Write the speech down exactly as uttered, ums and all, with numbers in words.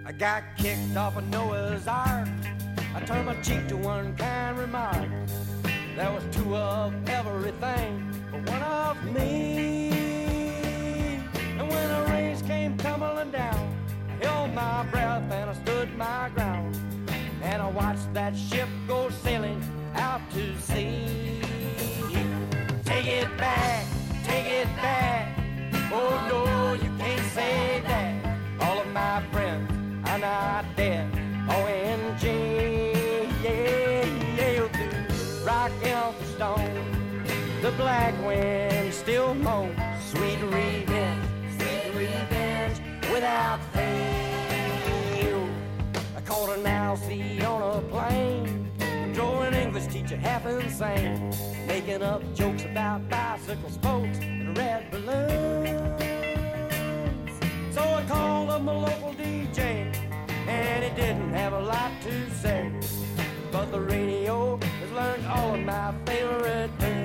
I got kicked off of Noah's Ark. I turned my cheek to one kind remark. There was two of everything, but one of me. And when the rains came tumbling down, I held my breath and I stood my ground. And I watched that ship go sailing out to sea. Take it back, take it back. Oh no, you can't say that. All of my friends are not dead. O M G, yeah, yeah, through rock and stone. The black wind still moans. Sweet revenge, sweet revenge without fail. I caught an Alcee on a plane. Drove an English teacher half insane, making up jokes about bicycle spokes and red balloons. So I called up my local D J, and he didn't have a lot to say, but the radio has learned all of my favorite tunes.